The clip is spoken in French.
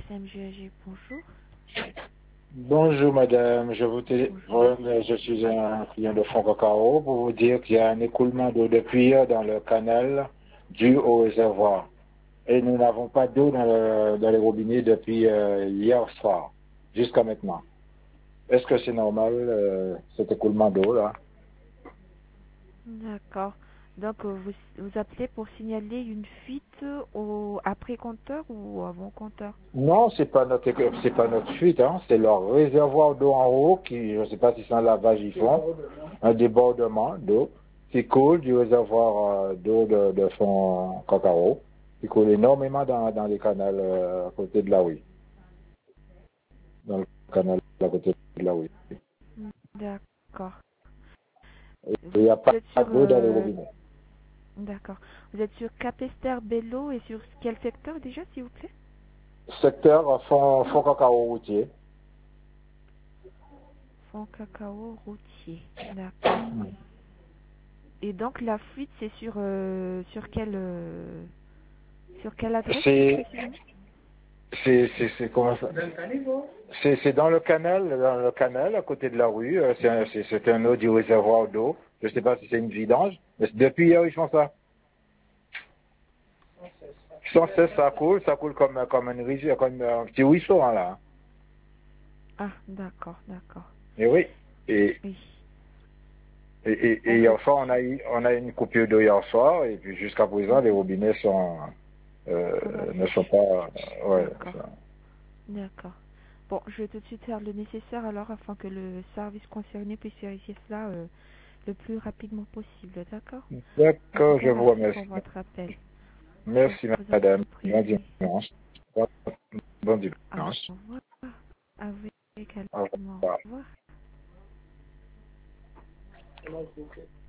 SMGAG, bonjour. Bonjour madame, je vous Bonjour. téléphone, je suis un client de Fonds Cacao pour vous dire qu'il y a un écoulement d'eau depuis hier dans le canal dû au réservoir. Et nous n'avons pas d'eau dans les robinets depuis hier soir, jusqu'à maintenant. Est-ce que c'est normal cet écoulement d'eau là? D'accord. Donc, vous appelez pour signaler une fuite après compteur ou avant compteur? Non, c'est pas notre fuite, hein, c'est leur réservoir d'eau en haut qui, je ne sais pas si c'est un lavage ils font, un débordement d'eau qui coule du réservoir d'eau de Fonds Cacao, qui coule énormément dans les canaux à côté de la rue, dans le canal à côté de la rue. D'accord. Il n'y a Vous pas êtes sur... d'eau dans les robinets. D'accord. Vous êtes sur Capester Bello et sur quel secteur déjà, s'il vous plaît? Secteur Fonds Cacao routier. Fond Cacao Routier. D'accord. Et donc, la fuite, c'est sur quelle adresse, plus C'est précisément? c'est comment ça? C'est dans le canal à côté de la rue. C'est un eau du réservoir d'eau. Je ne sais pas si c'est une vidange, mais depuis hier ils font ça. Sans cesse ça coule comme une rivière, comme un petit ruisseau hein, là. Ah, d'accord, d'accord. Et oui. Et, Oui. et Bon, je... hier soir on a eu une coupure d'eau hier soir et puis jusqu'à présent les Mhm. robinets Ça va ne sont plus. pas ouais. D'accord, d'accord. Bon, je vais tout de suite faire le nécessaire alors afin que le service concerné puisse vérifier cela le plus rapidement possible, d'accord? En tout D'accord, je cas, vous merci pour remercie. votre appel. Je Merci vous en madame. Bon prie. dimanche. Bon Au dimanche. revoir. À vous Au également. revoir. Au revoir.